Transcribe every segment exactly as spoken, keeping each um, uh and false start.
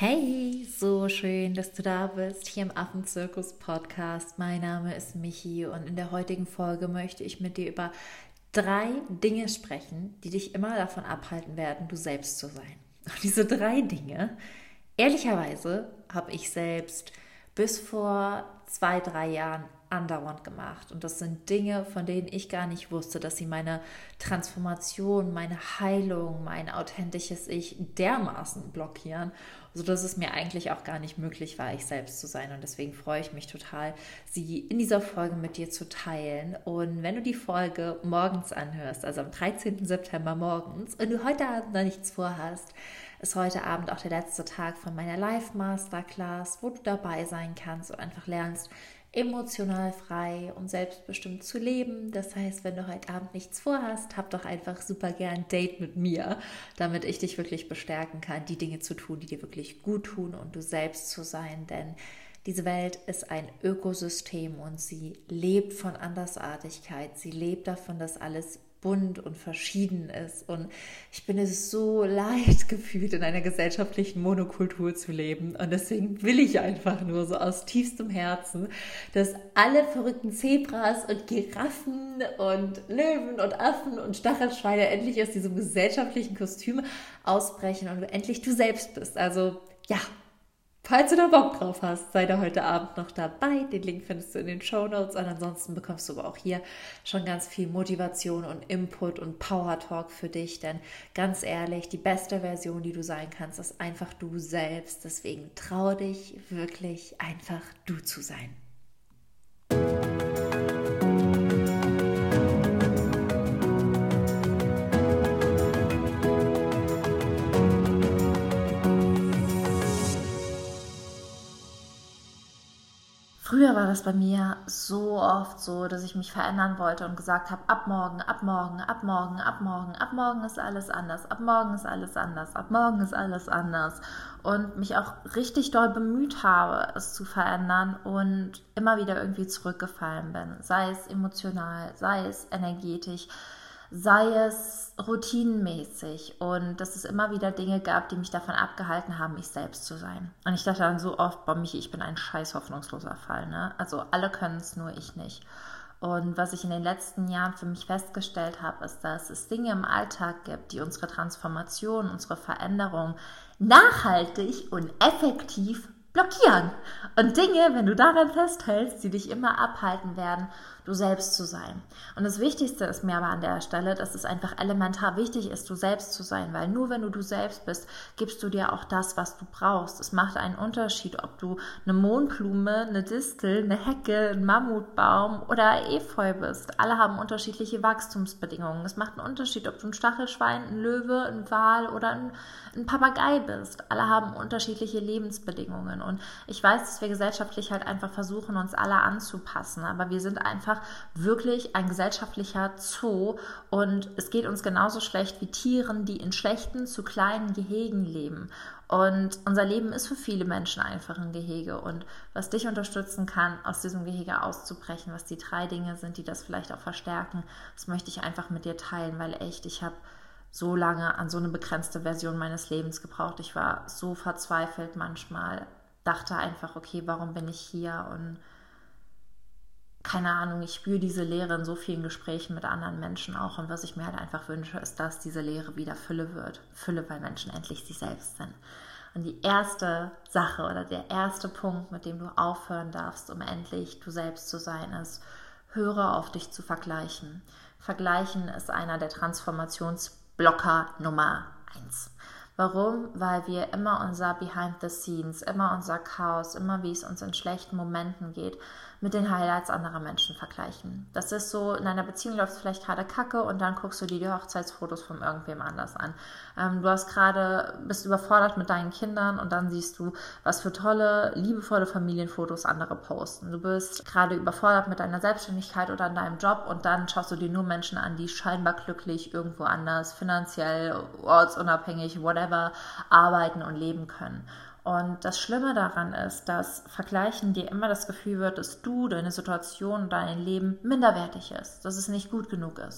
Hey, so schön, dass du da bist, hier im Affenzirkus-Podcast. Mein Name ist Michi und in der heutigen Folge möchte ich mit dir über drei Dinge sprechen, die dich immer davon abhalten werden, du selbst zu sein. Und diese drei Dinge, ehrlicherweise, habe ich selbst bis vor zwei, drei Jahren andauernd gemacht. Und das sind Dinge, von denen ich gar nicht wusste, dass sie meine Transformation, meine Heilung, mein authentisches Ich dermaßen blockieren, sodass es mir eigentlich auch gar nicht möglich war, ich selbst zu sein. Und deswegen freue ich mich total, sie in dieser Folge mit dir zu teilen. Und wenn du die Folge morgens anhörst, also am dreizehnten September morgens, und du heute Abend noch nichts vorhast, ist heute Abend auch der letzte Tag von meiner Live-Masterclass, wo du dabei sein kannst und einfach lernst, emotional frei und selbstbestimmt zu leben. Das heißt, wenn du heute Abend nichts vorhast, hab doch einfach super gern ein Date mit mir, damit ich dich wirklich bestärken kann, die Dinge zu tun, die dir wirklich gut tun und du selbst zu sein. Denn diese Welt ist ein Ökosystem und sie lebt von Andersartigkeit. Sie lebt davon, dass alles bunt und verschieden ist. Und ich bin es so leid, gefühlt in einer gesellschaftlichen Monokultur zu leben. Und deswegen will ich einfach nur so aus tiefstem Herzen, dass alle verrückten Zebras und Giraffen und Löwen und Affen und Stachelschweine endlich aus diesem gesellschaftlichen Kostüm ausbrechen und du endlich du selbst bist. Also ja, falls du da Bock drauf hast, sei da heute Abend noch dabei. Den Link findest du in den Shownotes. Und ansonsten bekommst du aber auch hier schon ganz viel Motivation und Input und Power Talk für dich. Denn ganz ehrlich, die beste Version, die du sein kannst, ist einfach du selbst. Deswegen trau dich wirklich einfach du zu sein. Früher war das bei mir so oft so, dass ich mich verändern wollte und gesagt habe, ab morgen, ab morgen, ab morgen, ab morgen, ab morgen ist alles anders, ab morgen ist alles anders, ab morgen ist alles anders und mich auch richtig doll bemüht habe, es zu verändern und immer wieder irgendwie zurückgefallen bin, sei es emotional, sei es energetisch, sei es routinenmäßig und dass es immer wieder Dinge gab, die mich davon abgehalten haben, ich selbst zu sein. Und ich dachte dann so oft, bei Michi, ich bin ein scheiß hoffnungsloser Fall, ne? Also alle können es, nur ich nicht. Und was ich in den letzten Jahren für mich festgestellt habe, ist, dass es Dinge im Alltag gibt, die unsere Transformation, unsere Veränderung nachhaltig und effektiv blockieren. Und Dinge, wenn du daran festhältst, die dich immer abhalten werden, du selbst zu sein. Und das Wichtigste ist mir aber an der Stelle, dass es einfach elementar wichtig ist, du selbst zu sein, weil nur wenn du du selbst bist, gibst du dir auch das, was du brauchst. Es macht einen Unterschied, ob du eine Mohnblume, eine Distel, eine Hecke, ein Mammutbaum oder Efeu bist. Alle haben unterschiedliche Wachstumsbedingungen. Es macht einen Unterschied, ob du ein Stachelschwein, ein Löwe, ein Wal oder ein, ein Papagei bist. Alle haben unterschiedliche Lebensbedingungen. Und ich weiß, dass wir gesellschaftlich halt einfach versuchen, uns alle anzupassen, aber wir sind einfach wirklich ein gesellschaftlicher Zoo und es geht uns genauso schlecht wie Tieren, die in schlechten, zu kleinen Gehegen leben. Und unser Leben ist für viele Menschen einfach ein Gehege. Und was dich unterstützen kann, aus diesem Gehege auszubrechen, was die drei Dinge sind, die das vielleicht auch verstärken, das möchte ich einfach mit dir teilen, weil echt, ich habe so lange an so eine begrenzte Version meines Lebens gebraucht. Ich war so verzweifelt manchmal, dachte einfach, okay, warum bin ich hier? Und keine Ahnung, ich spüre diese Leere in so vielen Gesprächen mit anderen Menschen auch. Und was ich mir halt einfach wünsche, ist, dass diese Leere wieder Fülle wird. Fülle, weil Menschen endlich sie selbst sind. Und die erste Sache oder der erste Punkt, mit dem du aufhören darfst, um endlich du selbst zu sein, ist, höre auf dich zu vergleichen. Vergleichen ist einer der Transformationsblocker Nummer eins. Warum? Weil wir immer unser Behind the Scenes, immer unser Chaos, immer wie es uns in schlechten Momenten geht, mit den Highlights anderer Menschen vergleichen. Das ist so, in einer Beziehung läuft es vielleicht gerade kacke und dann guckst du dir die Hochzeitsfotos von irgendwem anders an. Ähm, du hast gerade, bist überfordert mit deinen Kindern und dann siehst du, was für tolle, liebevolle Familienfotos andere posten. Du bist gerade überfordert mit deiner Selbstständigkeit oder in deinem Job und dann schaust du dir nur Menschen an, die scheinbar glücklich irgendwo anders, finanziell, ortsunabhängig, whatever, arbeiten und leben können. Und das Schlimme daran ist, dass Vergleichen dir immer das Gefühl wird, dass du, deine Situation, dein Leben minderwertig ist, dass es nicht gut genug ist.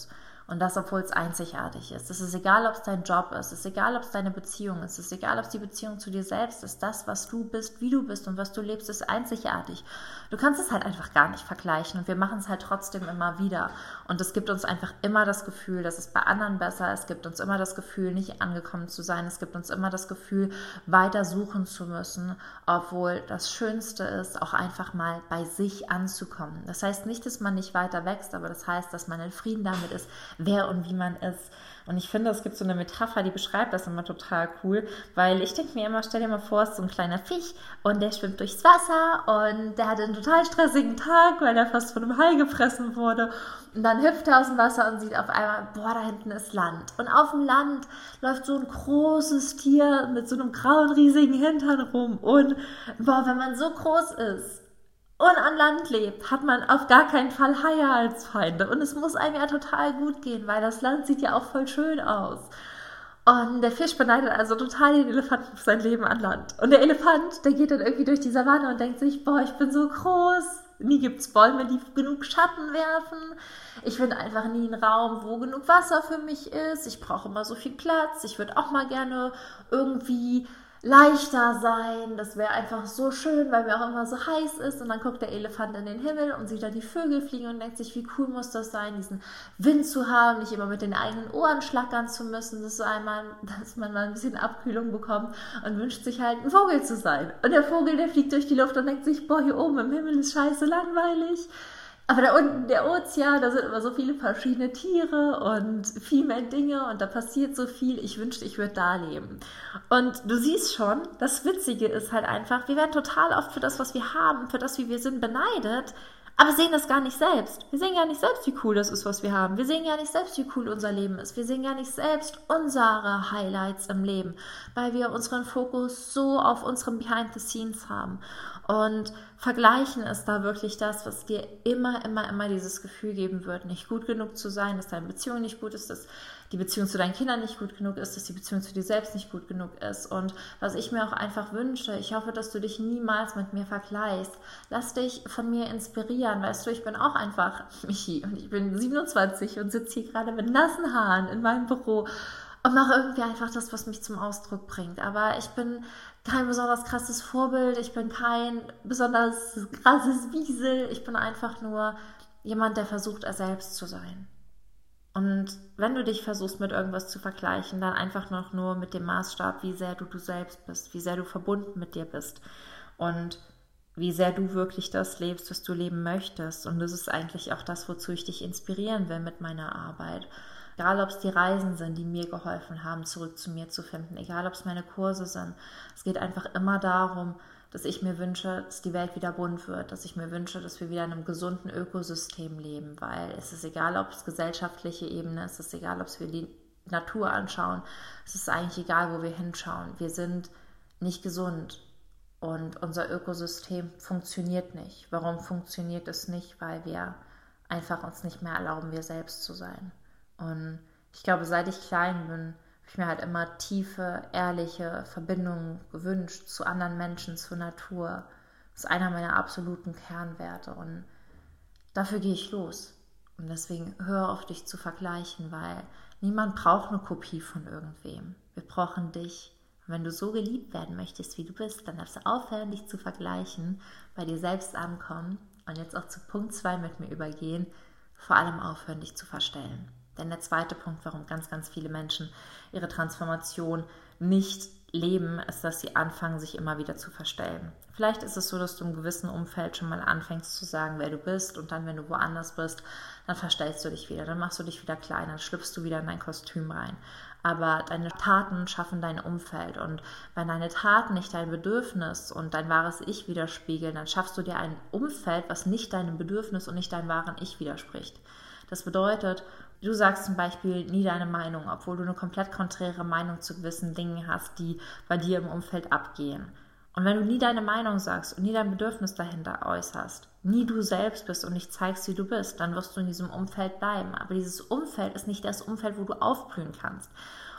Und das, obwohl es einzigartig ist. Es ist egal, ob es dein Job ist. Es ist egal, ob es deine Beziehung ist. Es ist egal, ob es die Beziehung zu dir selbst ist. Das, was du bist, wie du bist und was du lebst, ist einzigartig. Du kannst es halt einfach gar nicht vergleichen. Und wir machen es halt trotzdem immer wieder. Und es gibt uns einfach immer das Gefühl, dass es bei anderen besser ist. Es gibt uns immer das Gefühl, nicht angekommen zu sein. Es gibt uns immer das Gefühl, weiter suchen zu müssen. Obwohl das Schönste ist, auch einfach mal bei sich anzukommen. Das heißt nicht, dass man nicht weiter wächst, aber das heißt, dass man in Frieden damit ist, wer und wie man ist. Und ich finde, es gibt so eine Metapher, die beschreibt das immer total cool, weil ich denke mir immer, stell dir mal vor, es ist so ein kleiner Fisch und der schwimmt durchs Wasser und der hat einen total stressigen Tag, weil er fast von einem Hai gefressen wurde. Und dann hüpft er aus dem Wasser und sieht auf einmal, boah, da hinten ist Land. Und auf dem Land läuft so ein großes Tier mit so einem grauen, riesigen Hintern rum. Und boah, wenn man so groß ist und an Land lebt, hat man auf gar keinen Fall Haie als Feinde. Und es muss einem ja total gut gehen, weil das Land sieht ja auch voll schön aus. Und der Fisch beneidet also total den Elefanten für sein Leben an Land. Und der Elefant, der geht dann irgendwie durch die Savanne und denkt sich, boah, ich bin so groß. Nie gibt's Bäume, die genug Schatten werfen. Ich finde einfach nie einen Raum, wo genug Wasser für mich ist. Ich brauche immer so viel Platz. Ich würde auch mal gerne irgendwie leichter sein. Das wäre einfach so schön, weil mir auch immer so heiß ist. Und dann guckt der Elefant in den Himmel und sieht da die Vögel fliegen und denkt sich, wie cool muss das sein, diesen Wind zu haben, nicht immer mit den eigenen Ohren schlackern zu müssen, dass, so einmal, dass man mal ein bisschen Abkühlung bekommt und wünscht sich halt, ein Vogel zu sein. Und der Vogel, der fliegt durch die Luft und denkt sich, boah, hier oben im Himmel ist scheiße langweilig. Aber da unten, der Ozean, da sind immer so viele verschiedene Tiere und viel mehr Dinge und da passiert so viel. Ich wünschte, ich würde da leben. Und du siehst schon, das Witzige ist halt einfach, wir werden total oft für das, was wir haben, für das, wie wir sind, beneidet, aber sehen das gar nicht selbst. Wir sehen gar nicht selbst, wie cool das ist, was wir haben. Wir sehen gar nicht selbst, wie cool unser Leben ist. Wir sehen gar nicht selbst unsere Highlights im Leben, weil wir unseren Fokus so auf unserem Behind the Scenes haben. Und vergleichen ist da wirklich das, was dir immer, immer, immer dieses Gefühl geben wird, nicht gut genug zu sein, dass deine Beziehung nicht gut ist, dass die Beziehung zu deinen Kindern nicht gut genug ist, dass die Beziehung zu dir selbst nicht gut genug ist. Und was ich mir auch einfach wünsche, ich hoffe, dass du dich niemals mit mir vergleichst. Lass dich von mir inspirieren. Weißt du, ich bin auch einfach Michi und ich bin siebenundzwanzig und sitze hier gerade mit nassen Haaren in meinem Büro und mache irgendwie einfach das, was mich zum Ausdruck bringt. Aber ich bin kein besonders krasses Vorbild, ich bin kein besonders krasses Wiesel, ich bin einfach nur jemand, der versucht, er selbst zu sein. Und wenn du dich versuchst, mit irgendwas zu vergleichen, dann einfach noch nur mit dem Maßstab, wie sehr du du selbst bist, wie sehr du verbunden mit dir bist und wie sehr du wirklich das lebst, was du leben möchtest. Und das ist eigentlich auch das, wozu ich dich inspirieren will mit meiner Arbeit. Egal, ob es die Reisen sind, die mir geholfen haben, zurück zu mir zu finden. Egal, ob es meine Kurse sind. Es geht einfach immer darum, dass ich mir wünsche, dass die Welt wieder bunt wird. Dass ich mir wünsche, dass wir wieder in einem gesunden Ökosystem leben. Weil es ist egal, ob es gesellschaftliche Ebene ist. Es ist egal, ob wir die Natur anschauen. Es ist eigentlich egal, wo wir hinschauen. Wir sind nicht gesund. Und unser Ökosystem funktioniert nicht. Warum funktioniert es nicht? Weil wir einfach uns nicht mehr erlauben, wir selbst zu sein. Und ich glaube, seit ich klein bin, habe ich mir halt immer tiefe, ehrliche Verbindungen gewünscht zu anderen Menschen, zur Natur. Das ist einer meiner absoluten Kernwerte und dafür gehe ich los. Und deswegen hör auf, dich zu vergleichen, weil niemand braucht eine Kopie von irgendwem. Wir brauchen dich. Und wenn du so geliebt werden möchtest, wie du bist, dann darfst du aufhören, dich zu vergleichen, bei dir selbst ankommen und jetzt auch zu Punkt zwei mit mir übergehen, vor allem aufhören, dich zu verstellen. Denn der zweite Punkt, warum ganz, ganz viele Menschen ihre Transformation nicht leben, ist, dass sie anfangen, sich immer wieder zu verstellen. Vielleicht ist es so, dass du im gewissen Umfeld schon mal anfängst zu sagen, wer du bist und dann, wenn du woanders bist, dann verstellst du dich wieder, dann machst du dich wieder kleiner, dann schlüpfst du wieder in dein Kostüm rein. Aber deine Taten schaffen dein Umfeld und wenn deine Taten nicht dein Bedürfnis und dein wahres Ich widerspiegeln, dann schaffst du dir ein Umfeld, was nicht deinem Bedürfnis und nicht deinem wahren Ich widerspricht. Das bedeutet, du sagst zum Beispiel nie deine Meinung, obwohl du eine komplett konträre Meinung zu gewissen Dingen hast, die bei dir im Umfeld abgehen. Und wenn du nie deine Meinung sagst und nie dein Bedürfnis dahinter äußerst, nie du selbst bist und nicht zeigst, wie du bist, dann wirst du in diesem Umfeld bleiben. Aber dieses Umfeld ist nicht das Umfeld, wo du aufblühen kannst.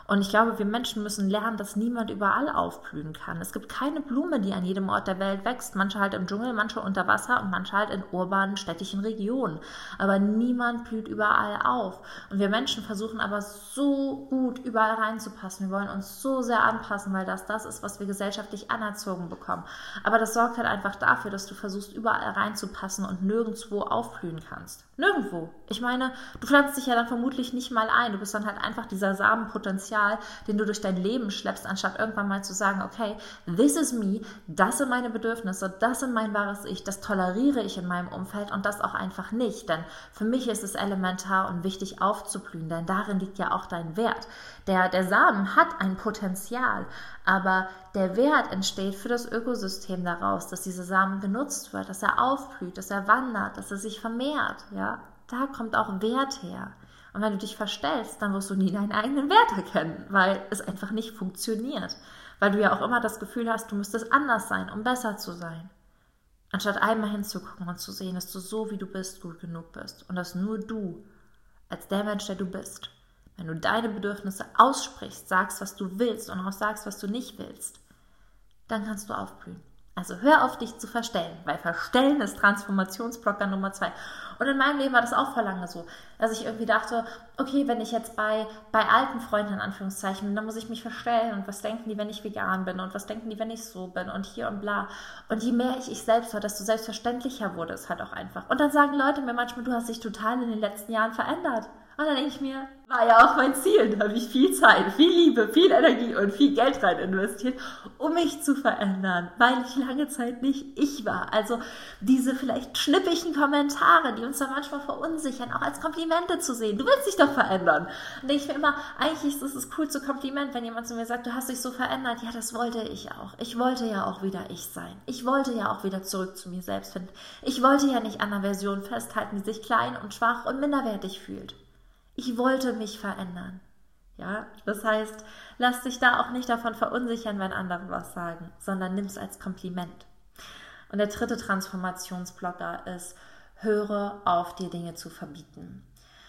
Und ich glaube, wir Menschen müssen lernen, dass niemand überall aufblühen kann. Es gibt keine Blume, die an jedem Ort der Welt wächst. Manche halt im Dschungel, manche unter Wasser und manche halt in urbanen, städtischen Regionen. Aber niemand blüht überall auf. Und wir Menschen versuchen aber so gut überall reinzupassen. Wir wollen uns so sehr anpassen, weil das das ist, was wir gesellschaftlich anerzogen bekommen. Aber das sorgt halt einfach dafür, dass du versuchst, überall reinzupassen und nirgendwo aufblühen kannst. Nirgendwo. Ich meine, du pflanzt dich ja dann vermutlich nicht mal ein. Du bist dann halt einfach dieser Samenpotenzial, den du durch dein Leben schleppst, anstatt irgendwann mal zu sagen, okay, this is me, das sind meine Bedürfnisse, das sind mein wahres Ich, das toleriere ich in meinem Umfeld und das auch einfach nicht. Denn für mich ist es elementar und wichtig aufzublühen, denn darin liegt ja auch dein Wert. Der, der Samen hat ein Potenzial, aber der Wert entsteht für das Ökosystem daraus, dass dieser Samen genutzt wird, dass er aufblüht, dass er wandert, dass er sich vermehrt. Ja? Da kommt auch Wert her. Und wenn du dich verstellst, dann wirst du nie deinen eigenen Wert erkennen, weil es einfach nicht funktioniert. Weil du ja auch immer das Gefühl hast, du müsstest anders sein, um besser zu sein. Anstatt einmal hinzugucken und zu sehen, dass du so, wie du bist, gut genug bist. Und dass nur du, als der Mensch, der du bist, wenn du deine Bedürfnisse aussprichst, sagst, was du willst und auch sagst, was du nicht willst, dann kannst du aufblühen. Also hör auf, dich zu verstellen, weil Verstellen ist Transformationsblocker Nummer zwei. Und in meinem Leben war das auch vor lange so, dass ich irgendwie dachte, okay, wenn ich jetzt bei, bei alten Freunden in Anführungszeichen bin, dann muss ich mich verstellen und was denken die, wenn ich vegan bin und was denken die, wenn ich so bin und hier und bla. Und je mehr ich ich selbst war, desto selbstverständlicher wurde es halt auch einfach. Und dann sagen Leute mir manchmal, du hast dich total in den letzten Jahren verändert. Und dann denke ich mir, war ja auch mein Ziel. Da habe ich viel Zeit, viel Liebe, viel Energie und viel Geld rein investiert, um mich zu verändern, weil ich lange Zeit nicht ich war. Also diese vielleicht schnippigen Kommentare, die uns da manchmal verunsichern, auch als Komplimente zu sehen. Du willst dich doch verändern. Und denke ich mir immer, eigentlich ist es das coolste Kompliment, wenn jemand zu mir sagt, du hast dich so verändert. Ja, das wollte ich auch. Ich wollte ja auch wieder ich sein. Ich wollte ja auch wieder zurück zu mir selbst finden. Ich wollte ja nicht an einer Version festhalten, die sich klein und schwach und minderwertig fühlt. Ich wollte mich verändern. Ja, das heißt, lass dich da auch nicht davon verunsichern, wenn andere was sagen, sondern nimm es als Kompliment. Und der dritte Transformationsblocker ist, höre auf, dir Dinge zu verbieten.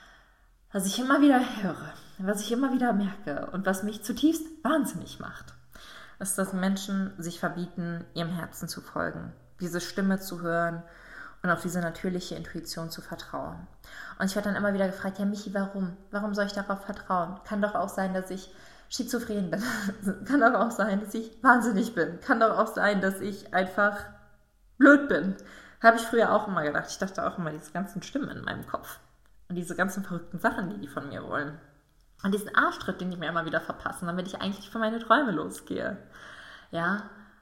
Was ich immer wieder höre, was ich immer wieder merke und was mich zutiefst wahnsinnig macht, ist, dass Menschen sich verbieten, ihrem Herzen zu folgen, diese Stimme zu hören und auf diese natürliche Intuition zu vertrauen. Und ich werde dann immer wieder gefragt, ja Michi, warum? Warum soll ich darauf vertrauen? Kann doch auch sein, dass ich schizophren bin. Kann doch auch sein, dass ich wahnsinnig bin. Kann doch auch sein, dass ich einfach blöd bin. Habe ich früher auch immer gedacht. Ich dachte auch immer, diese ganzen Stimmen in meinem Kopf. Und diese ganzen verrückten Sachen, die die von mir wollen. Und diesen Arschtritt, den die mir immer wieder verpassen, damit ich eigentlich für meine Träume losgehe. Ja,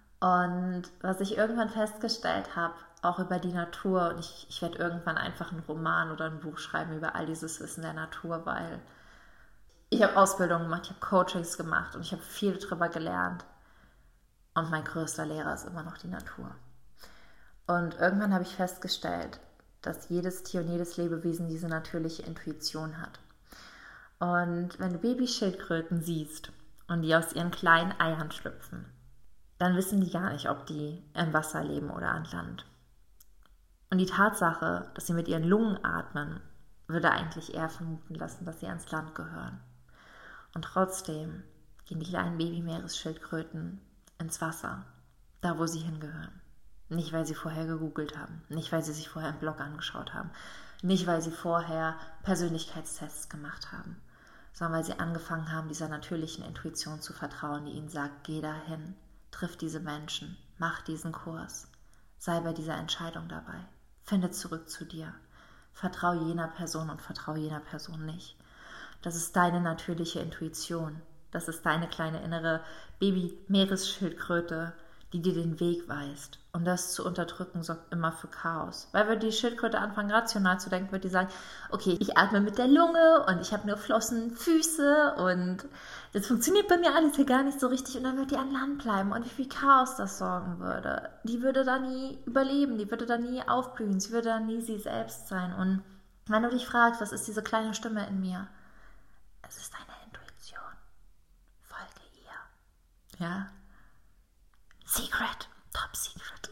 und was ich irgendwann festgestellt habe, auch über die Natur, und ich, ich werde irgendwann einfach einen Roman oder ein Buch schreiben über all dieses Wissen der Natur, weil ich habe Ausbildungen gemacht, ich habe Coachings gemacht und ich habe viel darüber gelernt. Und mein größter Lehrer ist immer noch die Natur. Und irgendwann habe ich festgestellt, dass jedes Tier und jedes Lebewesen diese natürliche Intuition hat. Und wenn du Babyschildkröten siehst und die aus ihren kleinen Eiern schlüpfen, dann wissen die gar nicht, ob die im Wasser leben oder an Land. Und die Tatsache, dass sie mit ihren Lungen atmen, würde eigentlich eher vermuten lassen, dass sie ans Land gehören. Und trotzdem gehen die kleinen Babymeeresschildkröten ins Wasser, da wo sie hingehören. Nicht, weil sie vorher gegoogelt haben, nicht, weil sie sich vorher einen Blog angeschaut haben, nicht, weil sie vorher Persönlichkeitstests gemacht haben, sondern weil sie angefangen haben, dieser natürlichen Intuition zu vertrauen, die ihnen sagt, geh dahin, triff diese Menschen, mach diesen Kurs, sei bei dieser Entscheidung dabei, finde zurück zu dir, vertrau jener Person und vertrau jener Person nicht. Das ist deine natürliche Intuition, das ist deine kleine innere Baby-Meeresschildkröte, die dir den Weg weist. Und das zu unterdrücken sorgt immer für Chaos. Weil wenn die Schildkröte anfangen, rational zu denken, wird die sagen, okay, ich atme mit der Lunge und ich habe nur Flossen, Füße und das funktioniert bei mir alles hier gar nicht so richtig. Und dann wird die an Land bleiben und wie viel Chaos das sorgen würde. Die würde da nie überleben, die würde da nie aufblühen, sie würde da nie sie selbst sein. Und wenn du dich fragst, was ist diese kleine Stimme in mir? Es ist deine Intuition. Folge ihr. Ja? Secret, top secret.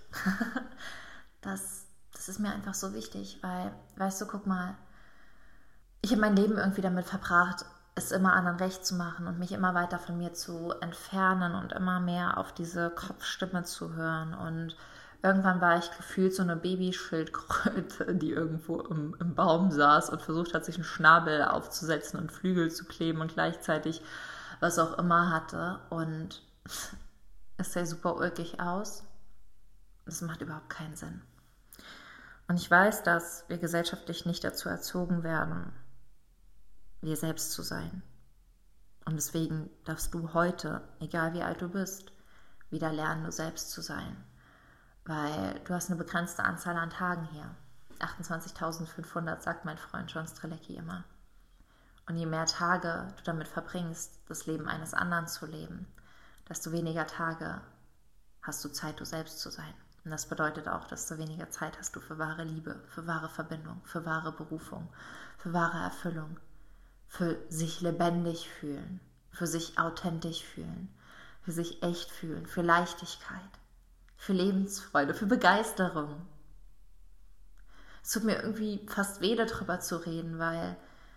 das, das ist mir einfach so wichtig, weil, weißt du, guck mal, ich habe mein Leben irgendwie damit verbracht, es immer anderen recht zu machen und mich immer weiter von mir zu entfernen und immer mehr auf diese Kopfstimme zu hören. Und irgendwann war ich gefühlt so eine Babyschildkröte, die irgendwo im, im Baum saß und versucht hat, sich einen Schnabel aufzusetzen und Flügel zu kleben und gleichzeitig was auch immer hatte. Und es sah super ulkig aus. Das macht überhaupt keinen Sinn. Und ich weiß, dass wir gesellschaftlich nicht dazu erzogen werden, wir selbst zu sein. Und deswegen darfst du heute, egal wie alt du bist, wieder lernen, du selbst zu sein. Weil du hast eine begrenzte Anzahl an Tagen hier. achtundzwanzigtausendfünfhundert, sagt mein Freund John Strelecki immer. Und je mehr Tage du damit verbringst, das Leben eines anderen zu leben, desto weniger Tage hast du Zeit, du selbst zu sein. Und das bedeutet auch, desto weniger Zeit hast du für wahre Liebe, für wahre Verbindung, für wahre Berufung, für wahre Erfüllung, für sich lebendig fühlen, für sich authentisch fühlen, für sich echt fühlen, für Leichtigkeit, für Lebensfreude, für Begeisterung. Es tut mir irgendwie fast weh, darüber zu reden, weil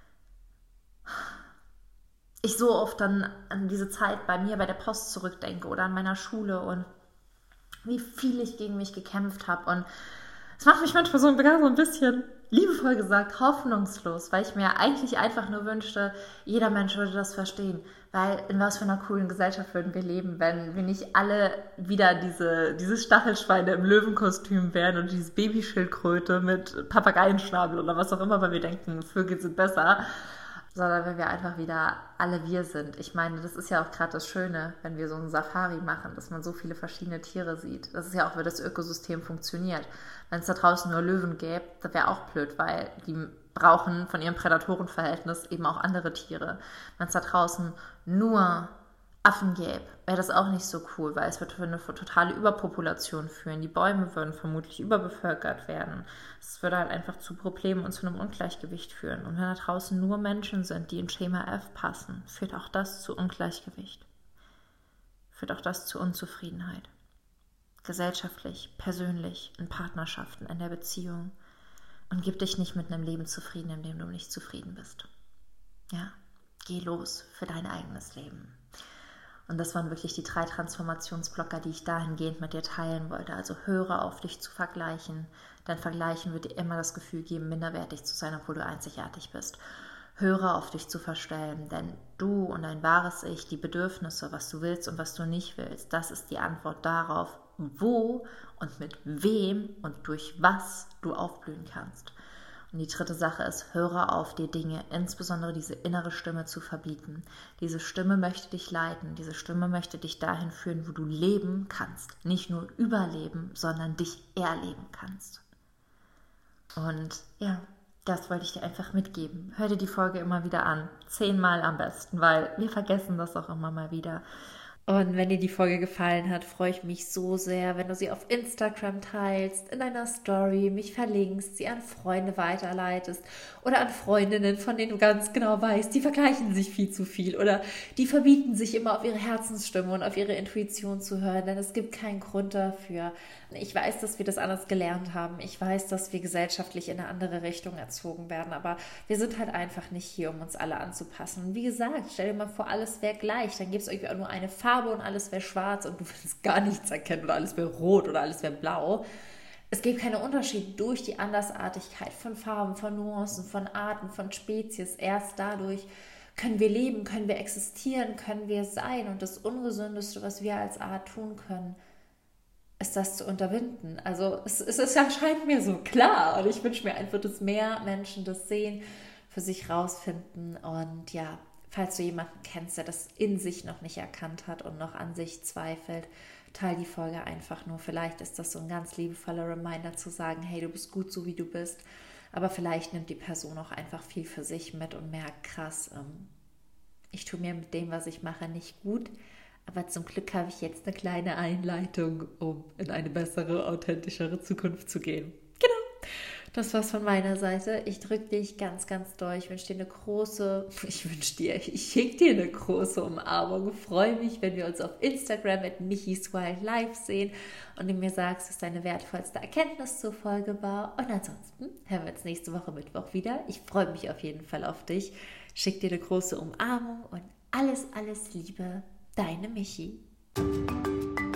ich so oft dann an diese Zeit bei mir bei der Post zurückdenke oder an meiner Schule und wie viel ich gegen mich gekämpft habe. Und es macht mich manchmal so ein bisschen, liebevoll gesagt, hoffnungslos, weil ich mir eigentlich einfach nur wünschte, jeder Mensch würde das verstehen. Weil in was für einer coolen Gesellschaft würden wir leben, wenn wir nicht alle wieder diese, diese Stachelschweine im Löwenkostüm wären und diese Babyschildkröte mit Papageienschnabel oder was auch immer, weil wir denken, Vögel sind besser, sondern wenn wir einfach wieder alle wir sind. Ich meine, das ist ja auch gerade das Schöne, wenn wir so einen Safari machen, dass man so viele verschiedene Tiere sieht. Das ist ja auch, wie das Ökosystem funktioniert. Wenn es da draußen nur Löwen gäbe, das wäre auch blöd, weil die brauchen von ihrem Prädatorenverhältnis eben auch andere Tiere. Wenn es da draußen nur Affen gäbe, wäre das auch nicht so cool, weil es würde für eine totale Überpopulation führen. Die Bäume würden vermutlich überbevölkert werden. Es würde halt einfach zu Problemen und zu einem Ungleichgewicht führen. Und wenn da draußen nur Menschen sind, die in Schema F passen, führt auch das zu Ungleichgewicht. Führt auch das zu Unzufriedenheit. Gesellschaftlich, persönlich, in Partnerschaften, in der Beziehung. Und gib dich nicht mit einem Leben zufrieden, in dem du nicht zufrieden bist. Ja, geh los für dein eigenes Leben. Und das waren wirklich die drei Transformationsblocker, die ich dahingehend mit dir teilen wollte. Also höre auf, dich zu vergleichen. Denn Vergleichen wird dir immer das Gefühl geben, minderwertig zu sein, obwohl du einzigartig bist. Höre auf, dich zu verstellen, denn du und dein wahres Ich, die Bedürfnisse, was du willst und was du nicht willst, das ist die Antwort darauf, wo und mit wem und durch was du aufblühen kannst. Und die dritte Sache ist, höre auf, dir Dinge, insbesondere diese innere Stimme, zu verbieten. Diese Stimme möchte dich leiten, diese Stimme möchte dich dahin führen, wo du leben kannst. Nicht nur überleben, sondern dich erleben kannst. Und ja, das wollte ich dir einfach mitgeben. Hör dir die Folge immer wieder an. Zehnmal am besten, weil wir vergessen das auch immer mal wieder. Und wenn dir die Folge gefallen hat, freue ich mich so sehr, wenn du sie auf Instagram teilst, in deiner Story, mich verlinkst, sie an Freunde weiterleitest oder an Freundinnen, von denen du ganz genau weißt, die vergleichen sich viel zu viel oder die verbieten sich immer auf ihre Herzensstimme und auf ihre Intuition zu hören, denn es gibt keinen Grund dafür. Ich weiß, dass wir das anders gelernt haben. Ich weiß, dass wir gesellschaftlich in eine andere Richtung erzogen werden, aber wir sind halt einfach nicht hier, um uns alle anzupassen. Und wie gesagt, stell dir mal vor, alles wäre gleich, dann gibt es irgendwie auch nur eine Farbe und alles wäre schwarz und du würdest gar nichts erkennen oder alles wäre rot oder alles wäre blau. Es gibt keine Unterschiede durch die Andersartigkeit von Farben, von Nuancen, von Arten, von Spezies. Erst dadurch können wir leben, können wir existieren, können wir sein. Und das Ungesündeste, was wir als Art tun können, ist das zu unterbinden. Also es, es, es erscheint mir so klar und ich wünsche mir einfach, dass mehr Menschen das sehen, für sich rausfinden und ja, falls du jemanden kennst, der das in sich noch nicht erkannt hat und noch an sich zweifelt, teile die Folge einfach nur. Vielleicht ist das so ein ganz liebevoller Reminder zu sagen, hey, du bist gut so, wie du bist. Aber vielleicht nimmt die Person auch einfach viel für sich mit und merkt, krass, ähm, ich tue mir mit dem, was ich mache, nicht gut. Aber zum Glück habe ich jetzt eine kleine Einleitung, um in eine bessere, authentischere Zukunft zu gehen. Genau. Das war's von meiner Seite. Ich drücke dich ganz, ganz doll. Ich wünsche dir eine große, ich wünsche dir, ich schicke dir eine große Umarmung. Ich freue mich, wenn wir uns auf Instagram at Michis Wild Life sehen und du mir sagst, was deine wertvollste Erkenntnis zur Folge war. Und ansonsten hören wir uns nächste Woche Mittwoch wieder. Ich freue mich auf jeden Fall auf dich. Schick dir eine große Umarmung und alles, alles Liebe. Deine Michi.